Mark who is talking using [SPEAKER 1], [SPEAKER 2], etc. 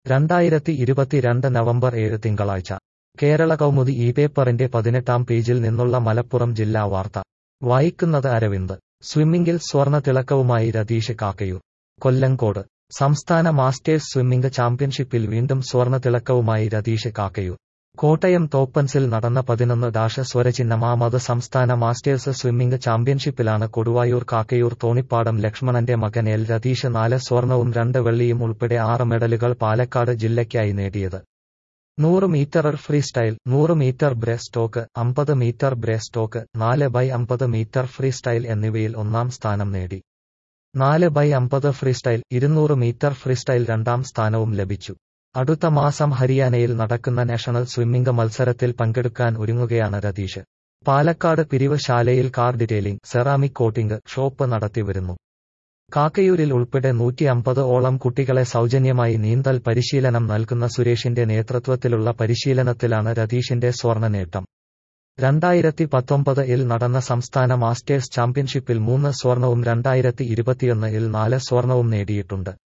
[SPEAKER 1] 2022 November 7 തിങ്കളാഴ്ച കേരള കൗമുദി ഈ പേപ്പറിന്റെ 18-ാം പേജിൽ നിന്നുള്ള മലപ്പുറം ജില്ലാ വാർത്ത വായിക്കുന്നത് അരവിന്ദ്. സ്വിമ്മിംഗിൽ സ്വർണ്ണ തിളക്കവുമായി രതീഷ് കാക്കയൂർ. കൊല്ലങ്കോട് സംസ്ഥാന മാസ്റ്റേഴ്സ് സ്വിമ്മിംഗ് ചാമ്പ്യൻഷിപ്പിൽ വീണ്ടും സ്വർണ്ണ തിളക്കവുമായി രതീഷ് കാക്കയൂർ. കോട്ടയം തോപ്പൻസിൽ നടന്ന 11 സ്വരചിഹ്നമാമത് സംസ്ഥാന മാസ്റ്റേഴ്സ് സ്വിമ്മിംഗ് ചാമ്പ്യൻഷിപ്പിലാണ് കൊടുവായൂർ കാക്കയൂർ തോണിപ്പാടം ലക്ഷ്മണന്റെ മകൻ എൽ രതീഷ് 4 സ്വർണവും 2 വെള്ളിയും ഉൾപ്പെടെ 6 മെഡലുകൾ പാലക്കാട് ജില്ലയ്ക്കായി നേടിയത്. 100 metre freestyle, 100 metre breaststroke, 50 metre breaststroke, 4x50 metre freestyle എന്നിവയിൽ 1-ാം സ്ഥാനം നേടി. 4x50 freestyle, 200 metre freestyle 2-ാം സ്ഥാനവും ലഭിച്ചു. അടുത്ത മാസം ഹരിയാനയിൽ നടക്കുന്ന നാഷണൽ സ്വിമ്മിംഗ് മത്സരത്തിൽ പങ്കെടുക്കാൻ ഒരുങ്ങുകയാണ് രതീഷ്. പാലക്കാട് പിരിവ് ശാലയിൽ car detailing, ceramic coating shop നടത്തിവരുന്നു. കാക്കയൂരിൽ ഉൾപ്പെടെ 150-ഓളം കുട്ടികളെ സൗജന്യമായി നീന്തൽ പരിശീലനം നൽകുന്ന സുരേഷിന്റെ നേതൃത്വത്തിലുള്ള പരിശീലനത്തിലാണ് രതീഷിന്റെ സ്വർണ്ണ നേട്ടം. 2019-ൽ നടന്ന സംസ്ഥാന മാസ്റ്റേഴ്സ് ചാമ്പ്യൻഷിപ്പിൽ 3 സ്വർണവും 2021-ൽ 4 സ്വർണവും നേടിയിട്ടുണ്ട്.